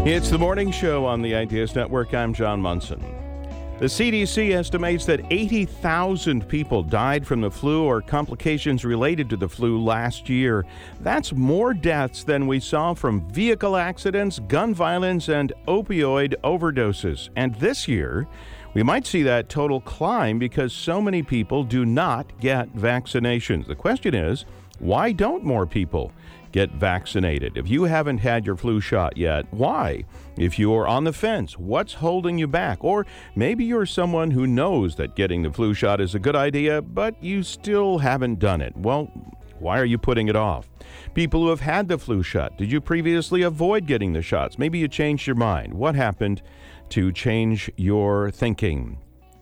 It's the morning show on the Ideas Network. I'm John Munson. The CDC estimates that 80,000 people died from the flu or complications related to the flu last year. That's more deaths than we saw from vehicle accidents, gun violence, and opioid overdoses. And this year, we might see that total climb because so many people do not get vaccinations. The question is, why don't more people get vaccinated? If you haven't had your flu shot yet, why? If you're on the fence, what's holding you back? Or maybe you're someone who knows that getting the flu shot is a good idea, but you still haven't done it. Well, why are you putting it off? People who have had the flu shot, did you previously avoid getting the shots? Maybe you changed your mind. What happened to change your thinking?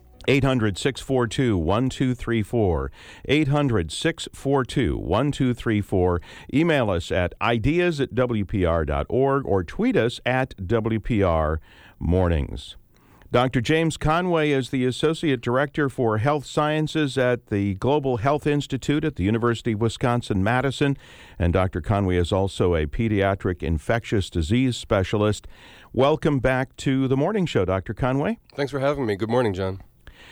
800-642-1234. 800-642-1234. Email us at ideas@wpr.org or tweet us at WPR Mornings. Dr. James Conway is the Associate Director for Health Sciences at the Global Health Institute at the University of Wisconsin-Madison. And Dr. Conway is also a pediatric infectious disease specialist. Welcome back to the morning show, Dr. Conway. Thanks for having me. Good morning, John.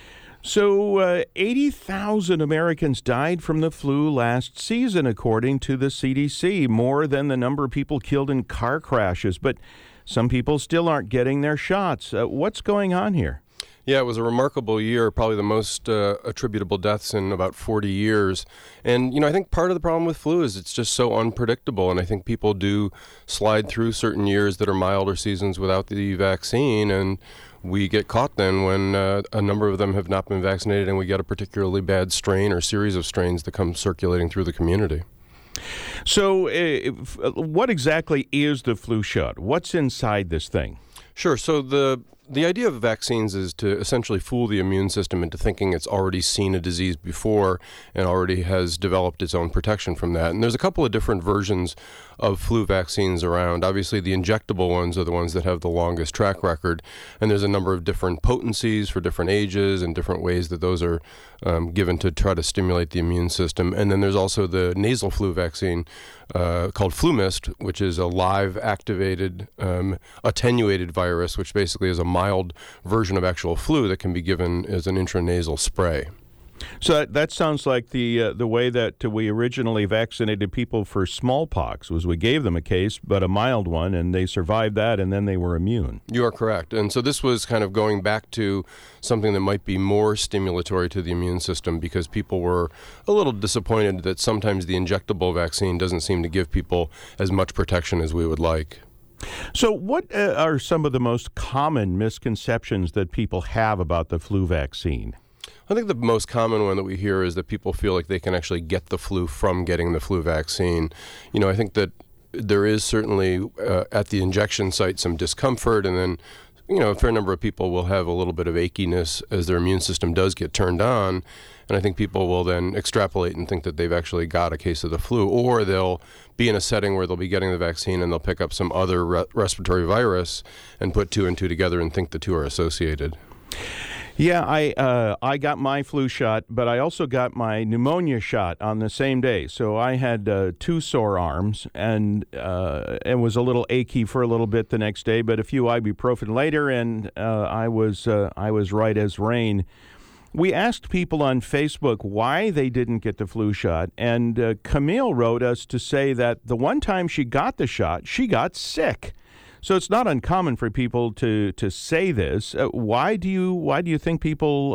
So 80,000 Americans died from the flu last season, according to the CDC, more than the number of people killed in car crashes. But some people still aren't getting their shots. What's going on here? Yeah, it was a remarkable year, probably the most attributable deaths in about 40 years. And, I think part of the problem with flu is it's just so unpredictable. And I think people do slide through certain years that are milder seasons without the vaccine. And we get caught then when a number of them have not been vaccinated and we get a particularly bad strain or series of strains that come circulating through the community. So what exactly is the flu shot? What's inside this thing? Sure. So the idea of vaccines is to essentially fool the immune system into thinking it's already seen a disease before and already has developed its own protection from that. And there's a couple of different versions of flu vaccines around. Obviously, the injectable ones are the ones that have the longest track record. And there's a number of different potencies for different ages and different ways that those are given to try to stimulate the immune system. And then there's also the nasal flu vaccine called FluMist, which is a live activated attenuated virus, which basically is a mild version of actual flu that can be given as an intranasal spray. So that sounds like the way that we originally vaccinated people for smallpox was we gave them a case, but a mild one, and they survived that, and then they were immune. You are correct. And so this was kind of going back to something that might be more stimulatory to the immune system because people were a little disappointed that sometimes the injectable vaccine doesn't seem to give people as much protection as we would like. So what are some of the most common misconceptions that people have about the flu vaccine? I think the most common one that we hear is that people feel like they can actually get the flu from getting the flu vaccine. I think that there is certainly at the injection site some discomfort, and then a fair number of people will have a little bit of achiness as their immune system does get turned on. And I think people will then extrapolate and think that they've actually got a case of the flu, or they'll be in a setting where they'll be getting the vaccine and they'll pick up some other respiratory virus and put two and two together and think the two are associated. Yeah, I got my flu shot, but I also got my pneumonia shot on the same day. So I had two sore arms, and it was a little achy for a little bit the next day, but a few ibuprofen later, and I was right as rain. We asked people on Facebook why they didn't get the flu shot, and Camille wrote us to say that the one time she got the shot, she got sick. So it's not uncommon for people to say this. Why do you think people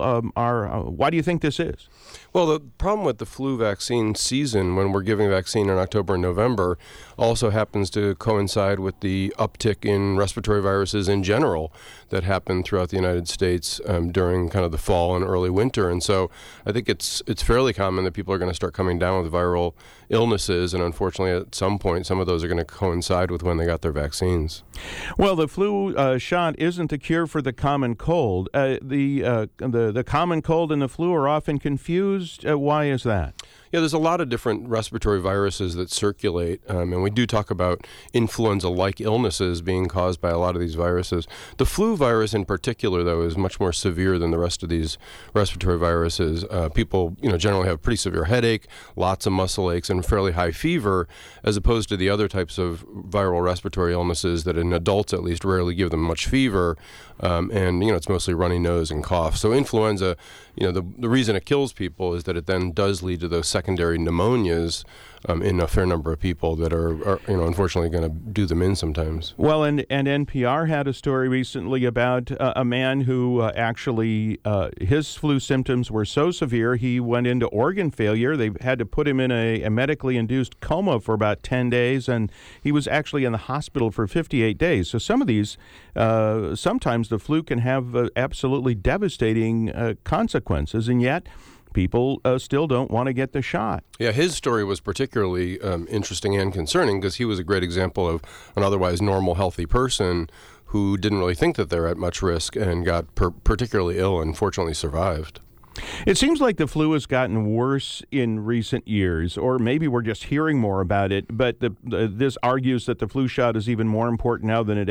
why do you think this is? Well, the problem with the flu vaccine season, when we're giving vaccine in October and November, also happens to coincide with the uptick in respiratory viruses in general that happen throughout the United States during kind of the fall and early winter. And so I think it's fairly common that people are going to start coming down with viral illnesses, and unfortunately at some point some of those are going to coincide with when they got their vaccines. Well, the flu shot isn't a cure for the common cold. The common cold and the flu are often confused. Why is that? Yeah, there's a lot of different respiratory viruses that circulate, and we do talk about influenza-like illnesses being caused by a lot of these viruses. The flu virus in particular, though, is much more severe than the rest of these respiratory viruses. People, generally have pretty severe headache, lots of muscle aches, and fairly high fever, as opposed to the other types of viral respiratory illnesses that in adults at least rarely give them much fever, and it's mostly runny nose and cough. So influenza, the reason it kills people is that it then does lead to those secondary pneumonias in a fair number of people that are unfortunately going to do them in sometimes. Well, and NPR had a story recently about a man who actually his flu symptoms were so severe he went into organ failure. They had to put him in a medically induced coma for about 10 days, and he was actually in the hospital for 58 days. So some of these, sometimes the flu can have absolutely devastating consequences, and yet people still don't want to get the shot. Yeah, his story was particularly interesting and concerning because he was a great example of an otherwise normal, healthy person who didn't really think that they're at much risk and got particularly ill and fortunately survived. It seems like the flu has gotten worse in recent years, or maybe we're just hearing more about it, but this argues that the flu shot is even more important now than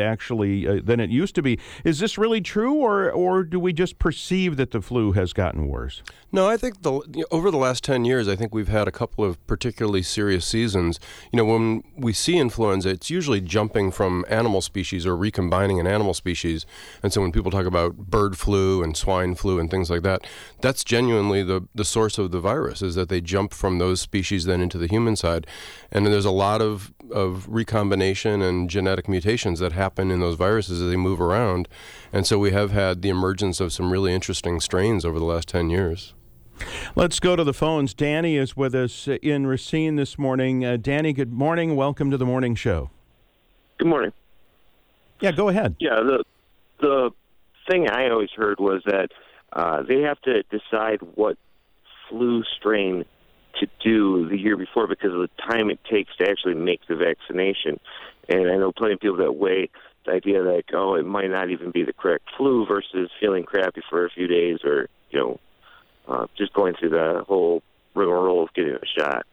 it used to be. Is this really true, or do we just perceive that the flu has gotten worse? No, I think over the last 10 years, I think we've had a couple of particularly serious seasons. When we see influenza, it's usually jumping from animal species or recombining an animal species. And so when people talk about bird flu and swine flu and things like that, that's genuinely the source of the virus, is that they jump from those species then into the human side. And there's a lot of recombination and genetic mutations that happen in those viruses as they move around. And so we have had the emergence of some really interesting strains over the last 10 years. Let's go to the phones. Danny is with us in Racine this morning. Danny, good morning. Welcome to the morning show. Good morning. Yeah, go ahead. Yeah, the thing I always heard was that they have to decide what flu strain to do the year before because of the time it takes to actually make the vaccination. And I know plenty of people that weigh the idea that, it might not even be the correct flu versus feeling crappy for a few days or, just going through the whole rigmarole of getting a shot.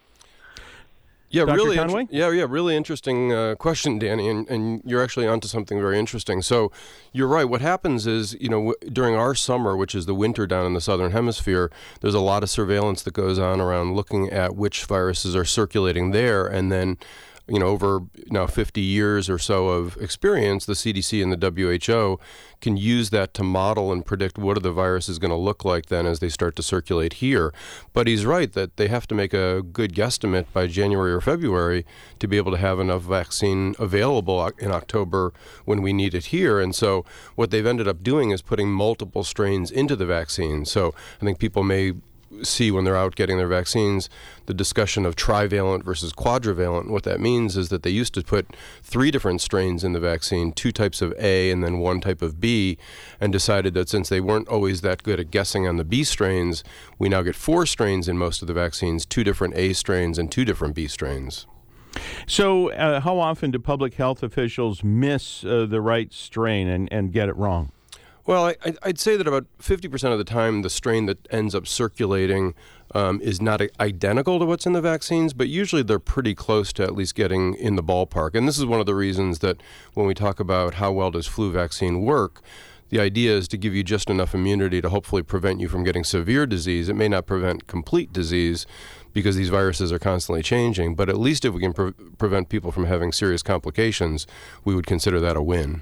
Yeah, Dr. really. Conway? Really interesting question, Danny, and you're actually onto something very interesting. So, you're right. What happens is, during our summer, which is the winter down in the southern hemisphere, there's a lot of surveillance that goes on around looking at which viruses are circulating there, and then over now 50 years or so of experience, the CDC and the WHO can use that to model and predict what are the viruses going to look like then as they start to circulate here. But he's right that they have to make a good guesstimate by January or February to be able to have enough vaccine available in October when we need it here. And so what they've ended up doing is putting multiple strains into the vaccine. So I think people may see when they're out getting their vaccines the discussion of trivalent versus quadrivalent. What that means is that they used to put 3 different strains in the vaccine, 2 types of A and then 1 type of B, and decided that since they weren't always that good at guessing on the B strains, we now get 4 strains in most of the vaccines, 2 different A strains and 2 different B strains. So how often do public health officials miss the right strain and get it wrong? Well, I'd say that about 50% of the time, the strain that ends up circulating is not identical to what's in the vaccines, but usually they're pretty close to at least getting in the ballpark. And this is one of the reasons that when we talk about how well does flu vaccine work, the idea is to give you just enough immunity to hopefully prevent you from getting severe disease. It may not prevent complete disease because these viruses are constantly changing, but at least if we can prevent people from having serious complications, we would consider that a win.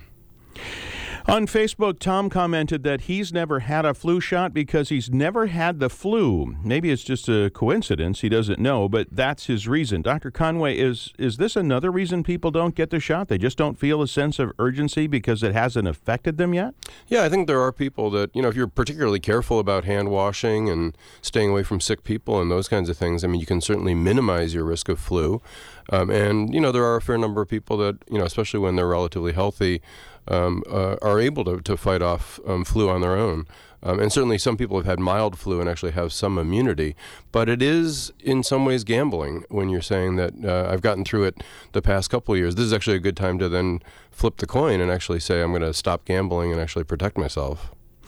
On Facebook, Tom commented that he's never had a flu shot because he's never had the flu. Maybe it's just a coincidence. He doesn't know, but that's his reason. Dr. Conway, is this another reason people don't get the shot? They just don't feel a sense of urgency because it hasn't affected them yet? Yeah, I think there are people that, if you're particularly careful about hand washing and staying away from sick people and those kinds of things, you can certainly minimize your risk of flu. And there are a fair number of people that, especially when they're relatively healthy, are able to fight off flu on their own. And certainly some people have had mild flu and actually have some immunity. But it is in some ways gambling when you're saying that I've gotten through it the past couple of years. This is actually a good time to then flip the coin and actually say I'm going to stop gambling and actually protect myself.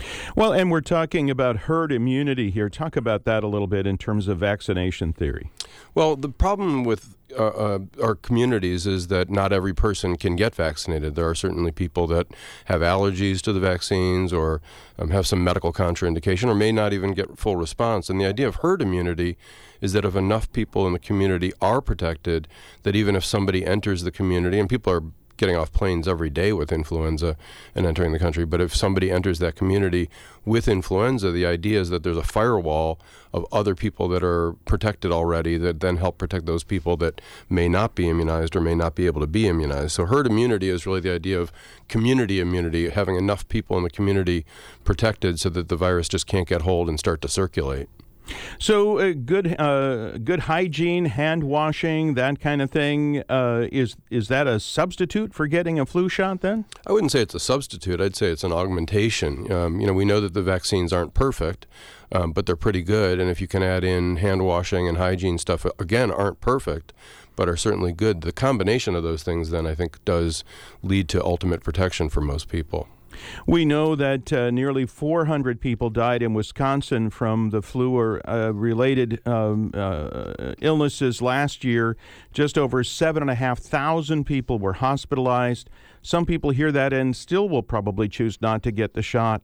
Well, and we're talking about herd immunity here. Talk about that a little bit in terms of vaccination theory. Well, the problem with our communities is that not every person can get vaccinated. There are certainly people that have allergies to the vaccines or have some medical contraindication or may not even get full response. And the idea of herd immunity is that if enough people in the community are protected, that even if somebody enters the community, and people are getting off planes every day with influenza and entering the country, but if somebody enters that community with influenza, the idea is that there's a firewall of other people that are protected already that then help protect those people that may not be immunized or may not be able to be immunized. So herd immunity is really the idea of community immunity, having enough people in the community protected so that the virus just can't get hold and start to circulate. So good hygiene, hand washing, that kind of thing, is that a substitute for getting a flu shot then? I wouldn't say it's a substitute. I'd say it's an augmentation. We know that the vaccines aren't perfect, but they're pretty good. And if you can add in hand washing and hygiene stuff, again, aren't perfect, but are certainly good. The combination of those things then I think does lead to ultimate protection for most people. We know that nearly 400 people died in Wisconsin from the flu or related illnesses last year. Just over 7,500 people were hospitalized. Some people hear that and still will probably choose not to get the shot.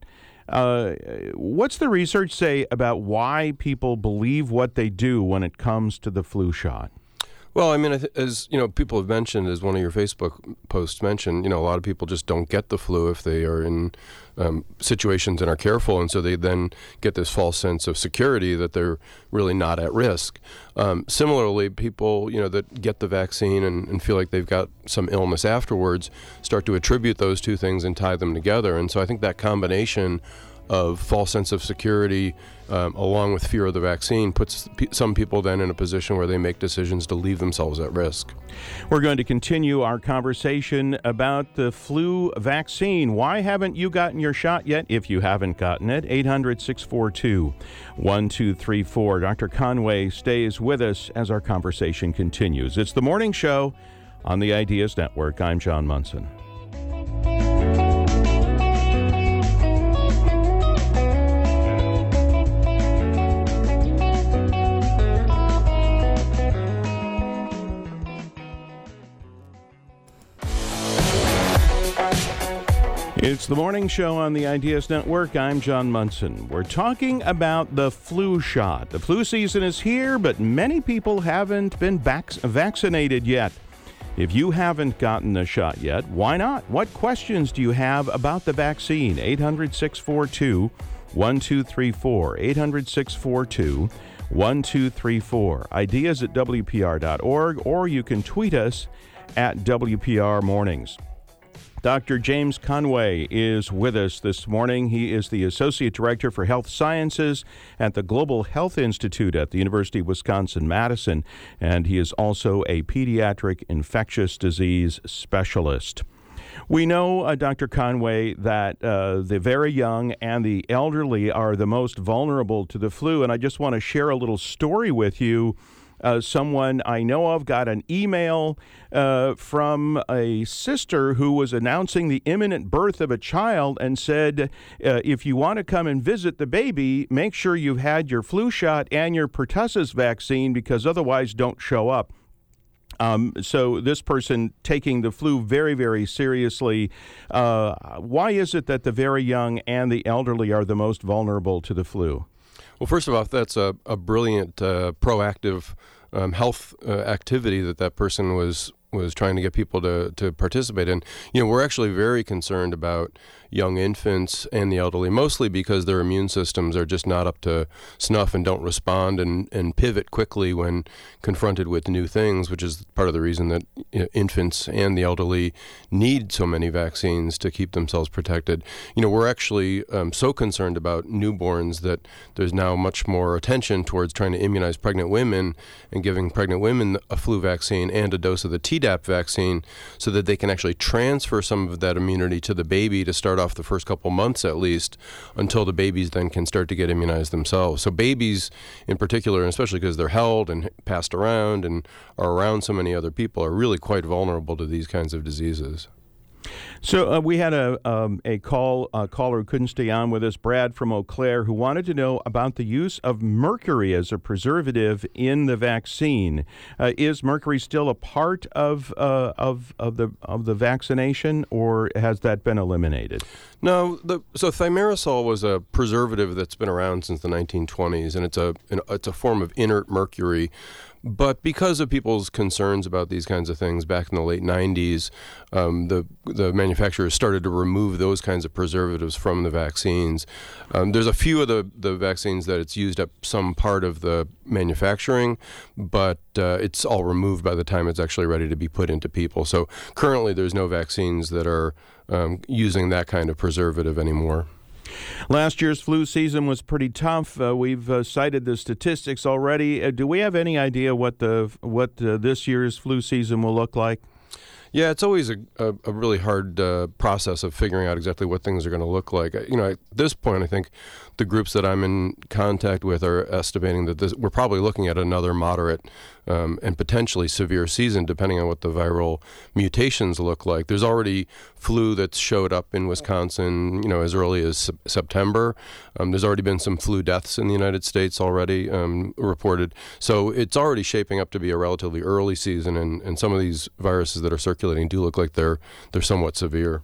What's the research say about why people believe what they do when it comes to the flu shot? Well, I mean, as people have mentioned, as one of your Facebook posts mentioned, a lot of people just don't get the flu if they are in situations and are careful, and so they then get this false sense of security that they're really not at risk. Similarly, people, that get the vaccine and feel like they've got some illness afterwards start to attribute those two things and tie them together, and so I think that combination of false sense of security along with fear of the vaccine puts some people then in a position where they make decisions to leave themselves at risk. We're going to continue our conversation about the flu vaccine. Why haven't you gotten your shot yet? If you haven't gotten it, 800-642-1234. Dr. Conway stays with us as our conversation continues. It's the morning show on the Ideas Network. I'm John Munson. It's the morning show on the Ideas Network. I'm John Munson. We're talking about the flu shot. The flu season is here, but many people haven't been vaccinated yet. If you haven't gotten the shot yet, why not? What questions do you have about the vaccine? 800-642-1234. 800-642-1234. Ideas at WPR.org, or you can tweet us at WPR Mornings. Dr. James Conway is with us this morning. He is the Associate Director for Health Sciences at the Global Health Institute at the University of Wisconsin-Madison, and he is also a pediatric infectious disease specialist. We know, Dr. Conway, that the very young and the elderly are the most vulnerable to the flu, and I just want to share a little story with you. Someone I know of got an email from a sister who was announcing the imminent birth of a child and said, if you want to come and visit the baby, make sure you've had your flu shot and your pertussis vaccine, because otherwise don't show up. So this person taking the flu very, very seriously. Why is it that the very young and the elderly are the most vulnerable to the flu? Well, first of all, that's a brilliant proactive health activity that person was trying to get people to participate in. We're actually very concerned about young infants and the elderly, mostly because their immune systems are just not up to snuff and don't respond and pivot quickly when confronted with new things, which is part of the reason that infants and the elderly need so many vaccines to keep themselves protected. We're actually so concerned about newborns that there's now much more attention towards trying to immunize pregnant women and giving pregnant women a flu vaccine and a dose of the Tdap vaccine so that they can actually transfer some of that immunity to the baby to start off the first couple months at least, until the babies then can start to get immunized themselves. So babies in particular, and especially because they're held and passed around and are around so many other people, are really quite vulnerable to these kinds of diseases. So we had a caller who couldn't stay on with us, Brad from Eau Claire, who wanted to know about the use of mercury as a preservative in the vaccine. Is mercury still a part of the vaccination, or has that been eliminated? No, so thimerosal was a preservative that's been around since the 1920s, and it's a form of inert mercury. But because of people's concerns about these kinds of things back in the late 90s, the manufacturers started to remove those kinds of preservatives from the vaccines. There's a few of the vaccines that it's used up some part of the manufacturing, but it's all removed by the time it's actually ready to be put into people. So currently there's no vaccines that are using that kind of preservative anymore. Last year's flu season was pretty tough. We've cited the statistics already. Do we have any idea what this year's flu season will look like? Yeah, it's always a really hard process of figuring out exactly what things are going to look like. At this point, I think the groups that I'm in contact with are estimating that we're probably looking at another moderate and potentially severe season, depending on what the viral mutations look like. There's already flu that's showed up in Wisconsin, as early as September. There's already been some flu deaths in the United States already reported. So it's already shaping up to be a relatively early season, and some of these viruses that are circulating do look like they're somewhat severe.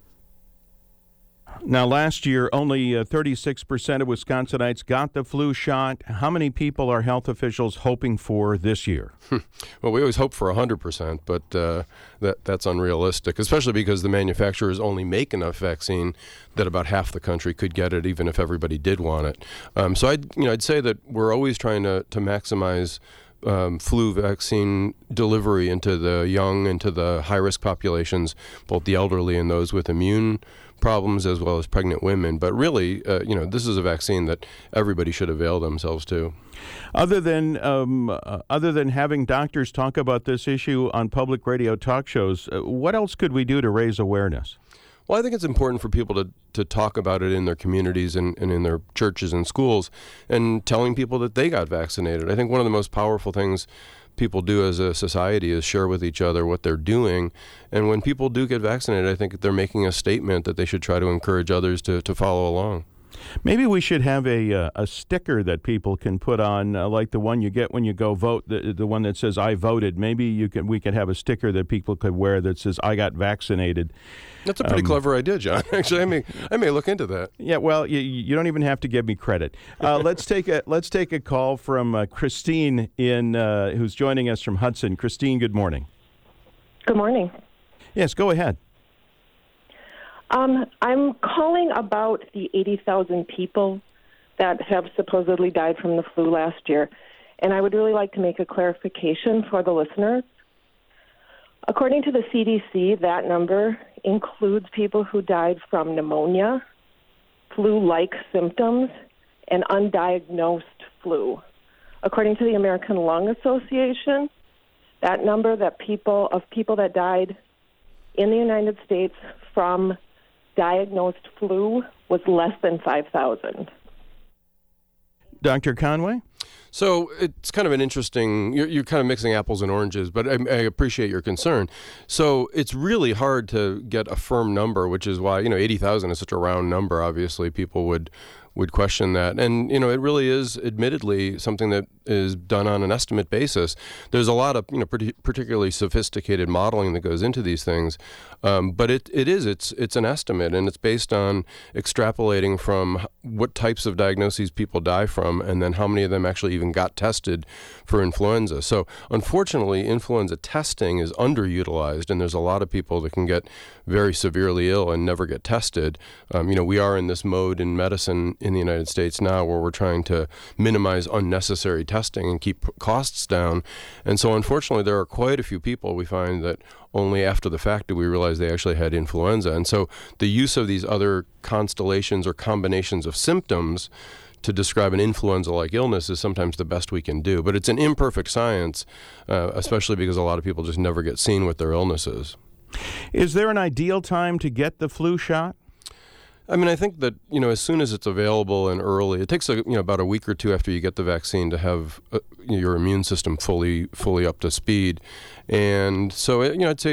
Now, last year, only 36% of Wisconsinites got the flu shot. How many people are health officials hoping for this year? Well, we always hope for 100%, but that's unrealistic, especially because the manufacturers only make enough vaccine that about half the country could get it, even if everybody did want it. So I'd say that we're always trying to maximize flu vaccine delivery into the young, into the high-risk populations, both the elderly and those with immune problems, as well as pregnant women. But really, this is a vaccine that everybody should avail themselves to. Other than having doctors talk about this issue on public radio talk shows, what else could we do to raise awareness? Well, I think it's important for people to talk about it in their communities and in their churches and schools, and telling people that they got vaccinated. I think one of the most powerful things people do as a society is share with each other what they're doing. And when people do get vaccinated, I think they're making a statement that they should try to encourage others to follow along. Maybe we should have a sticker that people can put on, like the one you get when you go vote, the one that says "I voted." Maybe we could have a sticker that people could wear that says "I got vaccinated." That's a pretty clever idea, John. Actually, I may look into that. Yeah, well, you don't even have to give me credit. Let's take a call from Christine who's joining us from Hudson. Christine, good morning. Good morning. Yes, go ahead. I'm calling about the 80,000 people that have supposedly died from the flu last year, and I would really like to make a clarification for the listeners. According to the CDC, that number includes people who died from pneumonia, flu-like symptoms, and undiagnosed flu. According to the American Lung Association, that number of people that died in the United States from diagnosed flu was less than 5,000. Dr. Conway? So it's kind of an interesting, you're kind of mixing apples and oranges, but I appreciate your concern. So it's really hard to get a firm number, which is why, 80,000 is such a round number. Obviously, people would question that. And, it really is admittedly something that is done on an estimate basis. There's a lot of, particularly sophisticated modeling that goes into these things. But it's an estimate, and it's based on extrapolating from what types of diagnoses people die from, and then how many of them actually even got tested for influenza. So unfortunately, influenza testing is underutilized, and there's a lot of people that can get very severely ill and never get tested. We are in this mode in medicine in the United States now where we're trying to minimize unnecessary testing and keep costs down. And so unfortunately, there are quite a few people we find that only after the fact do we realize they actually had influenza. And so the use of these other constellations or combinations of symptoms to describe an influenza-like illness is sometimes the best we can do. But it's an imperfect science, especially because a lot of people just never get seen with their illnesses. Is there an ideal time to get the flu shot? I think that, as soon as it's available and early, it takes about a week or two after you get the vaccine to have your immune system fully up to speed. And so, I'd say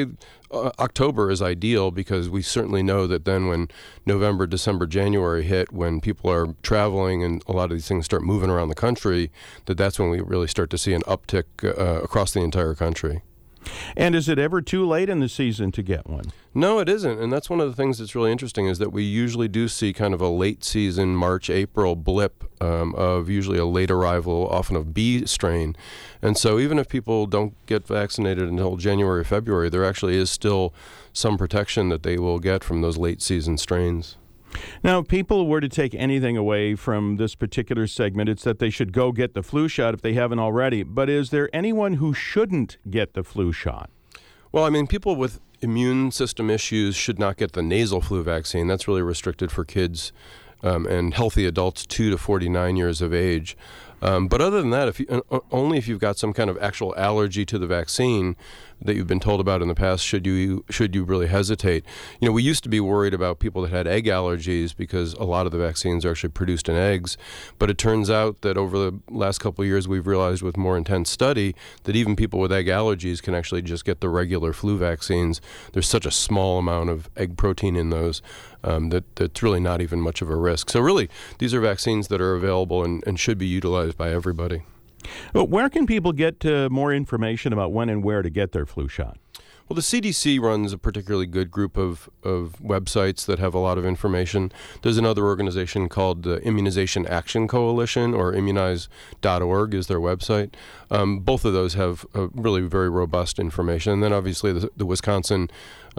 October is ideal because we certainly know that then when November, December, January hit, when people are traveling and a lot of these things start moving around the country, that's when we really start to see an uptick across the entire country. And is it ever too late in the season to get one? No, it isn't. And that's one of the things that's really interesting is that we usually do see kind of a late season, March, April blip of usually a late arrival, often of B strain. And so even if people don't get vaccinated until January, February, there actually is still some protection that they will get from those late season strains. Now, if people were to take anything away from this particular segment, it's that they should go get the flu shot if they haven't already. But is there anyone who shouldn't get the flu shot? Well, I mean, people with immune system issues should not get the nasal flu vaccine. That's really restricted for kids and healthy adults 2 to 49 years of age. But other than that, only if you've got some kind of actual allergy to the vaccine that you've been told about in the past, should you really hesitate. You know, we used to be worried about people that had egg allergies because a lot of the vaccines are actually produced in eggs. But it turns out that over the last couple of years, we've realized with more intense study that even people with egg allergies can actually just get the regular flu vaccines. There's such a small amount of egg protein in those that's really not even much of a risk. So really, these are vaccines that are available and should be utilized by everybody. Well, where can people get more information about when and where to get their flu shot? Well, the CDC runs a particularly good group of websites that have a lot of information. There's another organization called the Immunization Action Coalition, or immunize.org is their website. Both of those have really very robust information. And then obviously the Wisconsin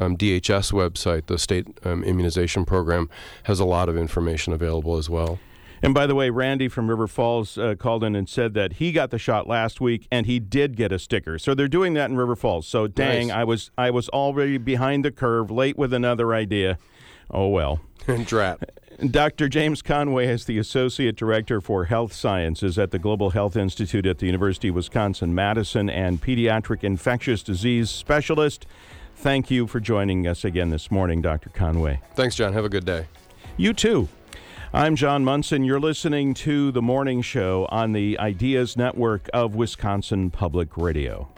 DHS website, the state immunization program, has a lot of information available as well. And by the way, Randy from River Falls called in and said that he got the shot last week and he did get a sticker. So they're doing that in River Falls. So dang, nice. I was already behind the curve, late with another idea. Oh well. Drat. Dr. James Conway is the Associate Director for Health Sciences at the Global Health Institute at the University of Wisconsin-Madison and Pediatric Infectious Disease Specialist. Thank you for joining us again this morning, Dr. Conway. Thanks, John. Have a good day. You too. I'm John Munson. You're listening to The Morning Show on the Ideas Network of Wisconsin Public Radio.